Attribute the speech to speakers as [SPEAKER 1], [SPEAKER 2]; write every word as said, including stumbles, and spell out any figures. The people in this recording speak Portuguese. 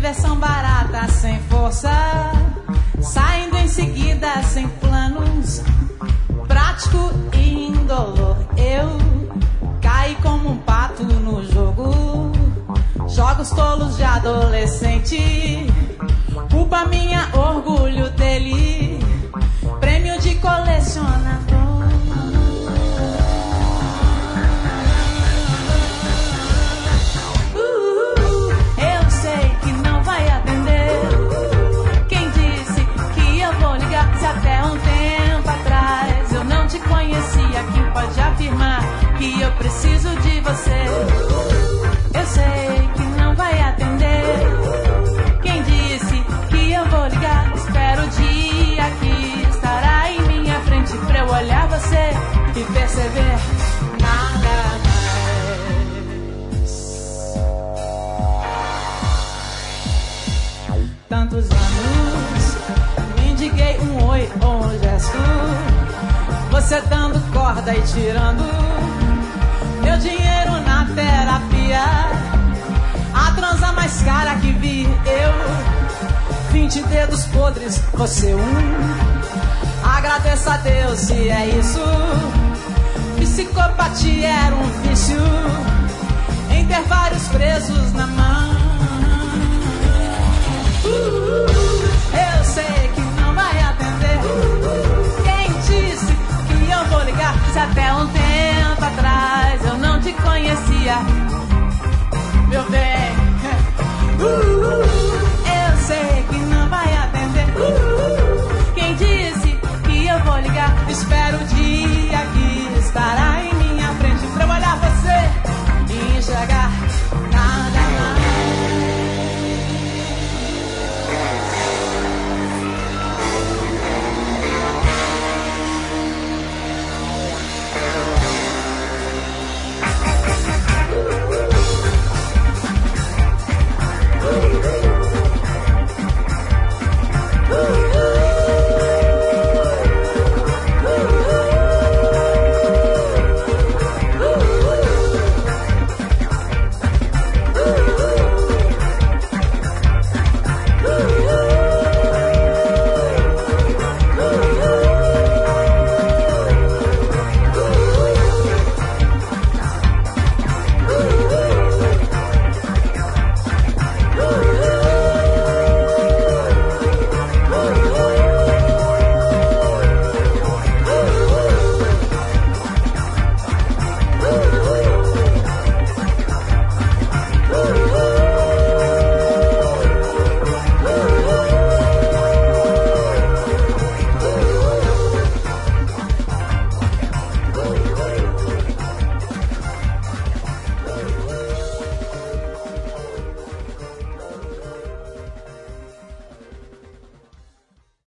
[SPEAKER 1] diversão barata, sem força, saindo em seguida sem planos, prático e indolor. Eu caí como um pato no jogo, jogos tolos de adolescente, culpa minha, orgulho dele, prêmio de colecionador. Até um tempo atrás eu não te conhecia. Quem pode afirmar que eu preciso de você? Eu sei que não vai atender. Quem disse que eu vou ligar? Espero o dia que estará em minha frente pra eu olhar você e perceber nada mais. Tantos anos liguei um oi ou um gesto, você dando corda e tirando meu dinheiro na terapia. A transa mais cara que vi eu, vinte dedos podres, você um. Agradeço a Deus se é isso. Psicopatia era um vício em ter vários presos na mão.